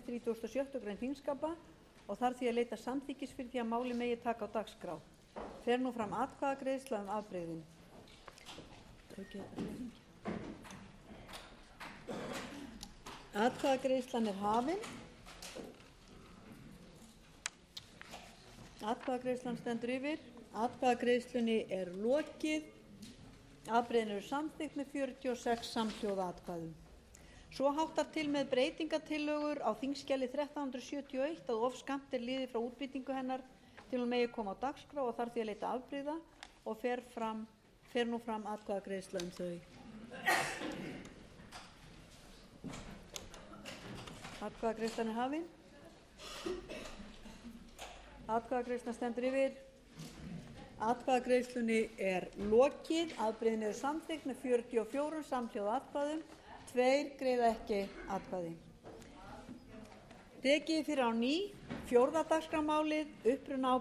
36. grein þingskapa og þarf því að leita samþykkis fyrir því að málið megi taka á dagskrá. Fer nú fram atkvæðagreiðsla um afbrigðin. Atkvæðagreiðslan er hafin. Atkvæðagreiðslan stendur yfir. Atkvæðagreiðslunni er lokið. Afbrigðin eru samþykkt með 46 samhljóða atkvæðum. Svo háttar til með breytingatillögur á þingskjali 1371 að of skammt er liðið frá útbýtingu hennar til hún megi koma á dagskrá og þarf því að leita afbrigða og fer nú fram atkvæðagreiðsla um þau. Atkvæðagreiðslan er hafin. Atkvæðagreiðslan stendur yfir. Atkvæðagreiðslunni er lokið. Afbrigðin eru samþykkt með 44 samhljóða atkvæðum. 2 greiða ekki atkvæði. Tekið fyrir á ný 4. dagskrármálið, uppruna